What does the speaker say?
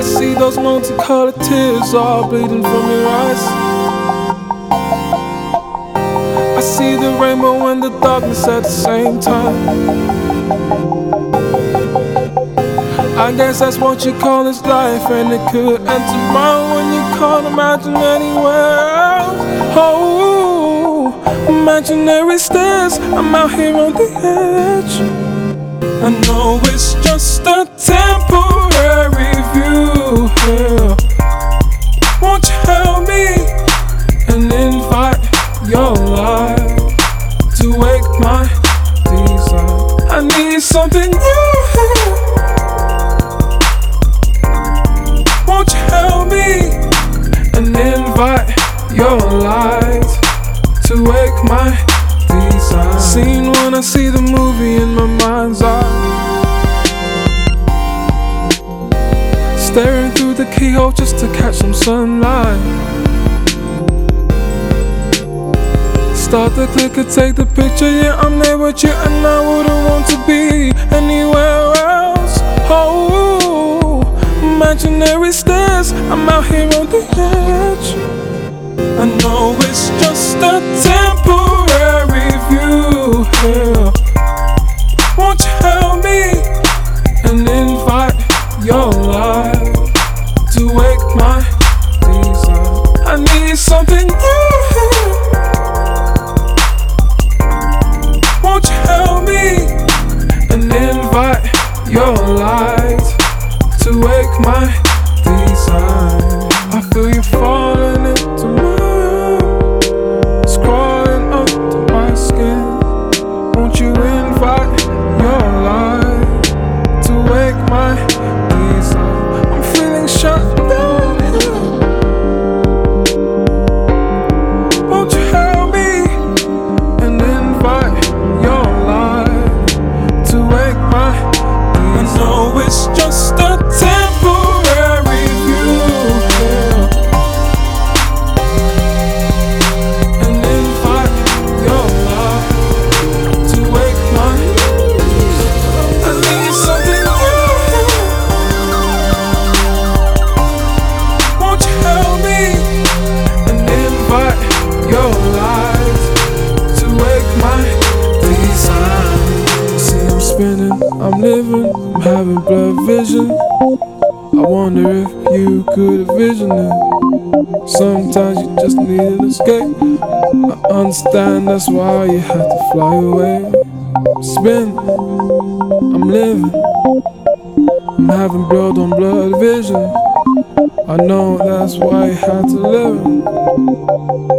I see those multicolored tears all bleeding from your eyes. I see the rainbow and the darkness at the same time. I guess that's what you call this life, and it could end tomorrow when you can't imagine anywhere else. Oh, imaginary stairs, I'm out here on the edge. I know it's just a temporary view, yeah. Won't you help me and invite your light to wake my desire? I need something new here. Won't you help me and invite your light to wake my desire? Scene when I see the movie in my mind's eye, staring through the keyhole just to catch some sunlight. Start the clicker, take the picture, yeah, I'm there with you, and I wouldn't want to be anywhere else. Oh, imaginary stairs, I'm out here on the edge. I know it's just a temporary view, yeah. Won't you help me and invite your light to wake my desire? I need something new here. Won't you help me and invite your light to wake my desire? I feel you falling into my arms, crawling up to my skin. Won't you invite your light to wake my desire? I'm feeling shut down here. Won't you help me and invite your light to wake my desire? I know it's just a temporary view, yeah. And invite your light to wake my desire. I need something new here. Won't you help me and invite your light to wake my desire? See, I'm spinning, I'm living, I'm having blurred vision. I wonder if you could envision it. Sometimes you just need an escape. I understand that's why you had to fly away. Spin, I'm living, I'm having blood on blood vision. I know that's why you had to live.